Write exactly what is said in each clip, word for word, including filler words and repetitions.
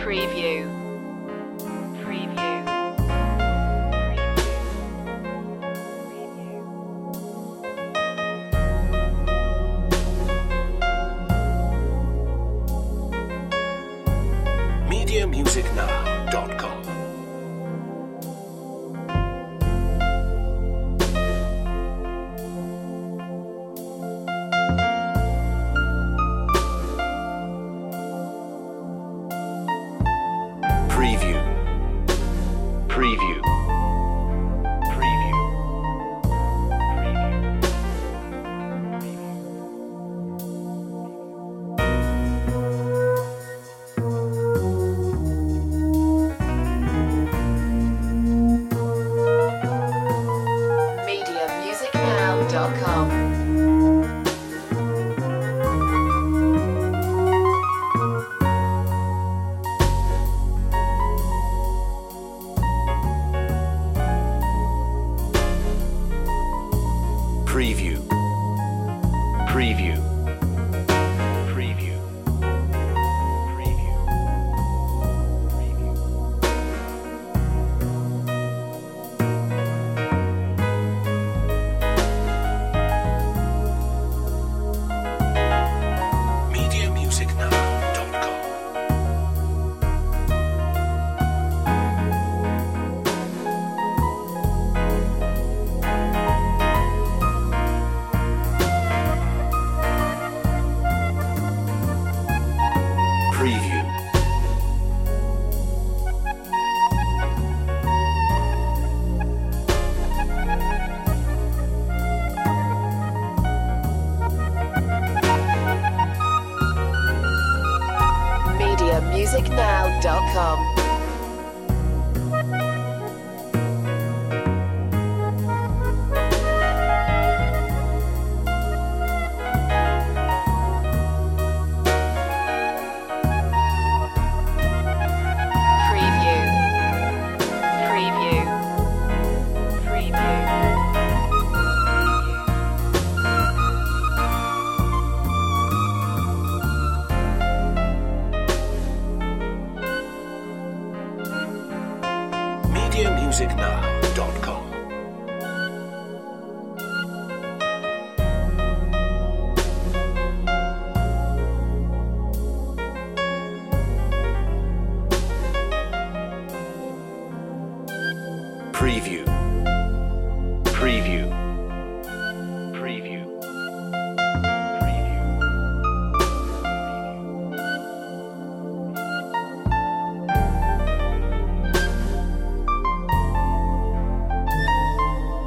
Preview. Preview. media music now dot com. Preview. Preview. Preview. media music now dot com. Preview. Preview. Preview. Preview. Preview. media music now dot com. Preview. media music now dot com. Preview. Preview. Preview. media music now dot com. Preview. Preview. Preview. Preview.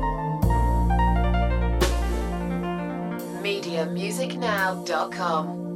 media music now dot com.